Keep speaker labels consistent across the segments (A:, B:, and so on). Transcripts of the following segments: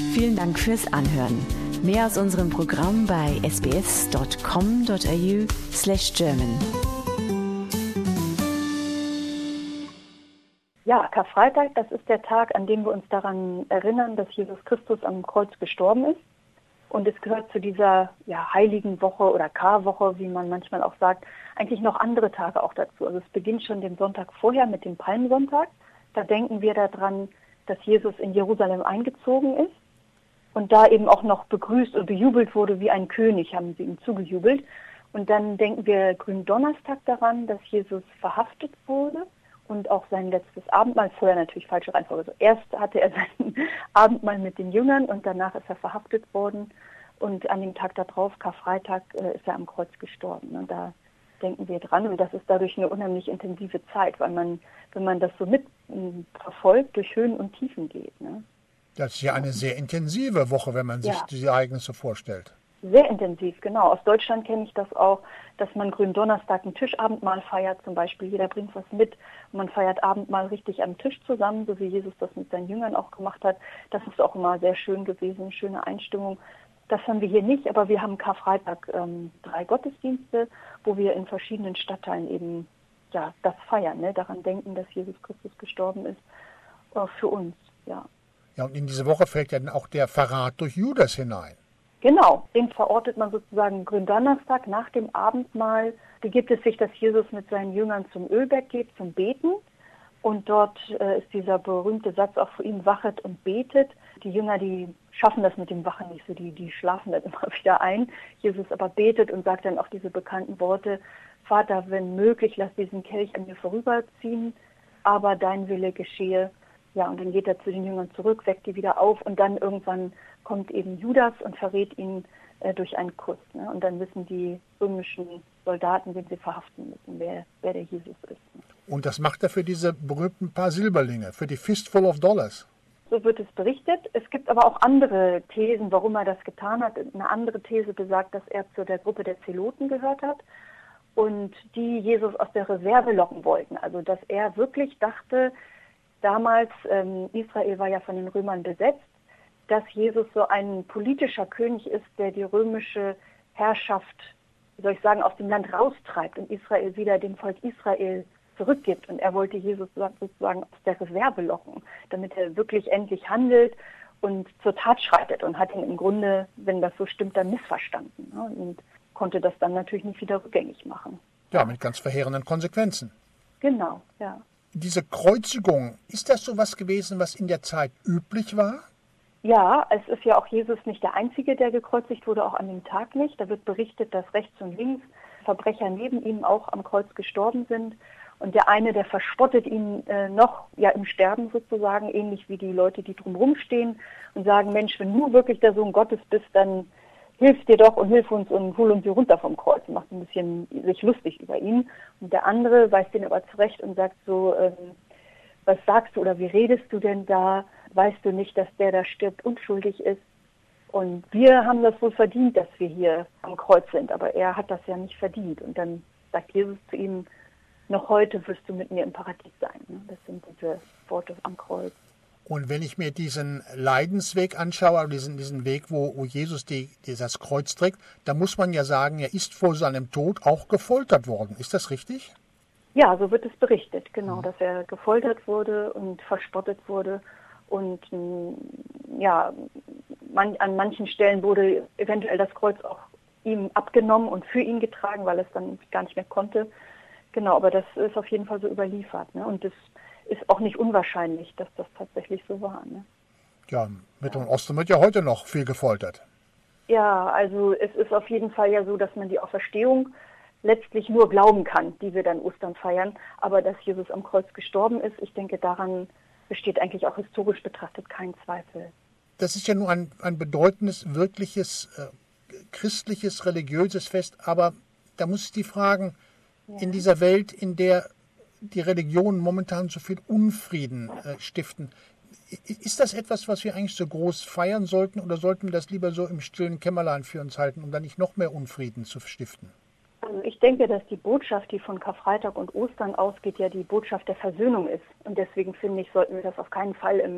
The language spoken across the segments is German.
A: Vielen Dank fürs Anhören. Mehr aus unserem Programm bei sbs.com.au/German.
B: Ja, Karfreitag, das ist der Tag, an dem wir uns daran erinnern, dass Jesus Christus am Kreuz gestorben ist. Und es gehört zu dieser heiligen Woche oder Karwoche, wie man manchmal auch sagt, eigentlich noch andere Tage auch dazu. Also es beginnt schon den Sonntag vorher mit dem Palmsonntag. Da denken wir daran, dass Jesus in Jerusalem eingezogen ist und da eben auch noch begrüßt und bejubelt wurde wie ein König, haben sie ihm zugejubelt. Und dann denken wir Gründonnerstag daran, dass Jesus verhaftet wurde und auch sein letztes Abendmahl, vorher natürlich falsche Reihenfolge. Also erst hatte er sein Abendmahl mit den Jüngern und danach ist er verhaftet worden. Und an dem Tag darauf, Karfreitag, ist er am Kreuz gestorben. Und da denken wir dran. Und das ist dadurch eine unheimlich intensive Zeit, weil man, wenn man das so mitverfolgt, durch Höhen und Tiefen geht. Ne?
C: Das ist ja eine sehr intensive Woche, wenn man sich diese Ereignisse vorstellt.
B: Sehr intensiv, genau. Aus Deutschland kenne ich das auch, dass man Gründonnerstag ein Tischabendmahl feiert, zum Beispiel. Jeder bringt was mit und man feiert Abendmahl richtig am Tisch zusammen, so wie Jesus das mit seinen Jüngern auch gemacht hat. Das ist auch immer sehr schön gewesen, eine schöne Einstimmung. Das haben wir hier nicht, aber wir haben Karfreitag 3 Gottesdienste, wo wir in verschiedenen Stadtteilen eben das feiern, ne? Daran denken, dass Jesus Christus gestorben ist für uns, Ja,
C: und in diese Woche fällt ja dann auch der Verrat durch Judas hinein.
B: Genau, den verortet man sozusagen Gründonnerstag nach dem Abendmahl. Begibt es sich, dass Jesus mit seinen Jüngern zum Ölberg geht, zum Beten. Und dort ist dieser berühmte Satz auch für ihn, wachet und betet. Die Jünger, die schaffen das mit dem Wachen nicht so, die schlafen dann immer wieder ein. Jesus aber betet und sagt dann auch diese bekannten Worte, Vater, wenn möglich, lass diesen Kelch an mir vorüberziehen, aber dein Wille geschehe. Ja, und dann geht er zu den Jüngern zurück, weckt die wieder auf und dann irgendwann kommt eben Judas und verrät ihn durch einen Kuss. Ne? Und dann wissen die römischen Soldaten, wen sie verhaften müssen, wer der Jesus ist.
C: Und das macht er für diese berühmten paar Silberlinge, für die Fistful of Dollars.
B: So wird es berichtet. Es gibt aber auch andere Thesen, warum er das getan hat. Eine andere These besagt, dass er zu der Gruppe der Zeloten gehört hat und die Jesus aus der Reserve locken wollten. Also dass er wirklich dachte, damals, Israel war ja von den Römern besetzt, dass Jesus so ein politischer König ist, der die römische Herrschaft, aus dem Land raustreibt und Israel wieder dem Volk Israel zurückgibt. Und er wollte Jesus sozusagen aus der Reserve locken, damit er wirklich endlich handelt und zur Tat schreitet und hat ihn im Grunde, wenn das so stimmt, dann missverstanden. Ne? Und konnte das dann natürlich nicht wieder rückgängig machen.
C: Ja, mit ganz verheerenden Konsequenzen.
B: Genau, ja.
C: Diese Kreuzigung, ist das so was gewesen, was in der Zeit üblich war?
B: Ja, es ist ja auch Jesus nicht der Einzige, der gekreuzigt wurde, auch an dem Tag nicht. Da wird berichtet, dass rechts und links Verbrecher neben ihm auch am Kreuz gestorben sind. Und der eine, der verspottet ihn noch im Sterben sozusagen, ähnlich wie die Leute, die drumherum stehen und sagen, Mensch, wenn du wirklich der Sohn Gottes bist, dann hilf dir doch und hilf uns und hol uns hier runter vom Kreuz und macht ein bisschen sich lustig über ihn. Und der andere weist ihn aber zurecht und sagt so, was sagst du oder wie redest du denn da? Weißt du nicht, dass der da stirbt, unschuldig ist? Und wir haben das wohl verdient, dass wir hier am Kreuz sind, aber er hat das ja nicht verdient. Und dann sagt Jesus zu ihm, noch heute wirst du mit mir im Paradies sein. Das sind diese Worte am Kreuz.
C: Und wenn ich mir diesen Leidensweg anschaue, diesen Weg, wo Jesus das Kreuz trägt, da muss man ja sagen, er ist vor seinem Tod auch gefoltert worden. Ist das richtig?
B: Ja, so wird es berichtet, genau, dass er gefoltert wurde und verspottet wurde. Und an manchen Stellen wurde eventuell das Kreuz auch ihm abgenommen und für ihn getragen, weil es dann gar nicht mehr konnte. Genau, aber das ist auf jeden Fall so überliefert. Ne? Und es ist auch nicht unwahrscheinlich, dass das tatsächlich so war. Ne?
C: Ja, Mittel- und Osten wird ja heute noch viel gefoltert.
B: Ja, also es ist auf jeden Fall ja so, dass man die Auferstehung letztlich nur glauben kann, die wir dann Ostern feiern. Aber dass Jesus am Kreuz gestorben ist, ich denke, daran besteht eigentlich auch historisch betrachtet kein Zweifel.
C: Das ist ja nur ein bedeutendes, wirkliches, christliches, religiöses Fest. Aber da muss ich die fragen, in dieser Welt, in der die Religionen momentan so viel Unfrieden stiften, ist das etwas, was wir eigentlich so groß feiern sollten oder sollten wir das lieber so im stillen Kämmerlein für uns halten, um dann nicht noch mehr Unfrieden zu stiften?
B: Also ich denke, dass die Botschaft, die von Karfreitag und Ostern ausgeht, ja die Botschaft der Versöhnung ist. Und deswegen finde ich, sollten wir das auf keinen Fall im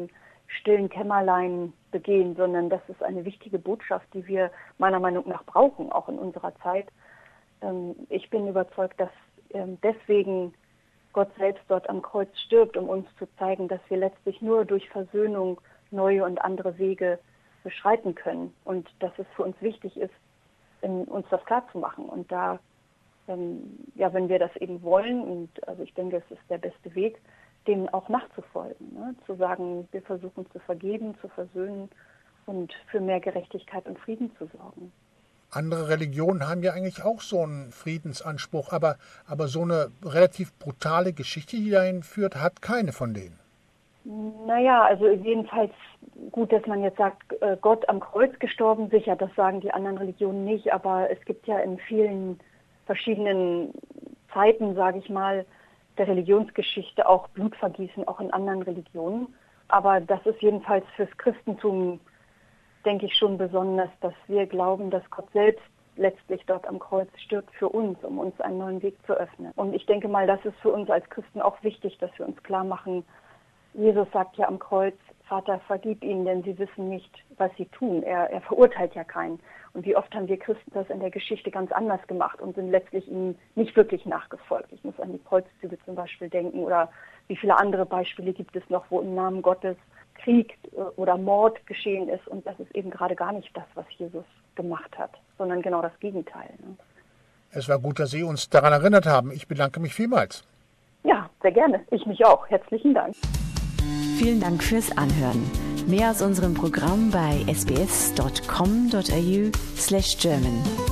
B: stillen Kämmerlein begehen, sondern das ist eine wichtige Botschaft, die wir meiner Meinung nach brauchen, auch in unserer Zeit. Ich bin überzeugt, dass deswegen Gott selbst dort am Kreuz stirbt, um uns zu zeigen, dass wir letztlich nur durch Versöhnung neue und andere Wege beschreiten können und dass es für uns wichtig ist, uns das klarzumachen. Und da, wenn wir das eben wollen, und also ich denke, es ist der beste Weg, dem auch nachzufolgen, ne? Zu sagen, wir versuchen zu vergeben, zu versöhnen und für mehr Gerechtigkeit und Frieden zu sorgen.
C: Andere Religionen haben ja eigentlich auch so einen Friedensanspruch, aber so eine relativ brutale Geschichte, die dahin führt, hat keine von denen.
B: Naja, also jedenfalls gut, dass man jetzt sagt, Gott am Kreuz gestorben, sicher, das sagen die anderen Religionen nicht, aber es gibt ja in vielen verschiedenen Zeiten, sage ich mal, der Religionsgeschichte auch Blutvergießen, auch in anderen Religionen. Aber das ist jedenfalls fürs Christentum, denke ich, schon besonders, dass wir glauben, dass Gott selbst letztlich dort am Kreuz stirbt für uns, um uns einen neuen Weg zu öffnen. Und ich denke mal, das ist für uns als Christen auch wichtig, dass wir uns klar machen, Jesus sagt ja am Kreuz, Vater, vergib ihnen, denn sie wissen nicht, was sie tun. Er verurteilt ja keinen. Und wie oft haben wir Christen das in der Geschichte ganz anders gemacht und sind letztlich ihnen nicht wirklich nachgefolgt. Ich muss an die Kreuzzüge zum Beispiel denken oder wie viele andere Beispiele gibt es noch, wo im Namen Gottes Krieg oder Mord geschehen ist. Und das ist eben gerade gar nicht das, was Jesus gemacht hat, sondern genau das Gegenteil. Ne?
C: Es war gut, dass Sie uns daran erinnert haben. Ich bedanke mich vielmals.
B: Ja, sehr gerne. Ich mich auch. Herzlichen Dank.
A: Vielen Dank fürs Anhören. Mehr aus unserem Programm bei sbs.com.au/German.